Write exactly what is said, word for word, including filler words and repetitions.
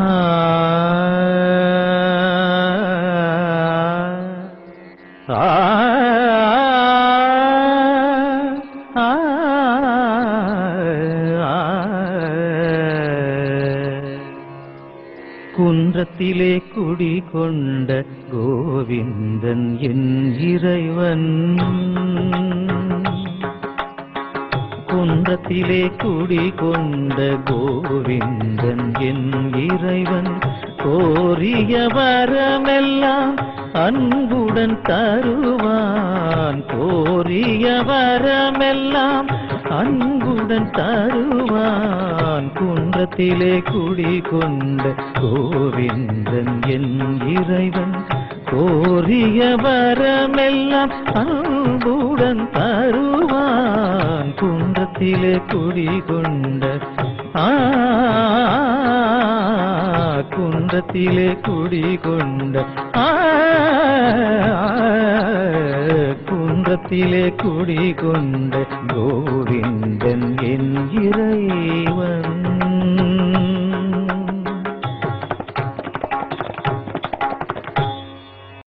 ஆ ஆ குன்றத்திலே குடிகொண்ட கோவிந்தன் என் இறைவன், குன்றத்திலே குடிகொண்ட கோவிந்தன் என் இறைவன், கோரிய வரமெல்லாம் அன்புடன் தருவான், கோரிய வரமெல்லாம் அன்புடன் தருவான். குன்றத்திலே குடிகொண்ட கோவிந்தன் என் இறைவன், கோரிய வரமெல்லாம் அன்புடன் தருவான். குன்றத்திலே குடிகொண்ட ஆ குன்றத்திலே குடிகொண்ட ஆ குன்றத்திலே குடிகொண்ட கோவிந்தன் என் இறைவன்.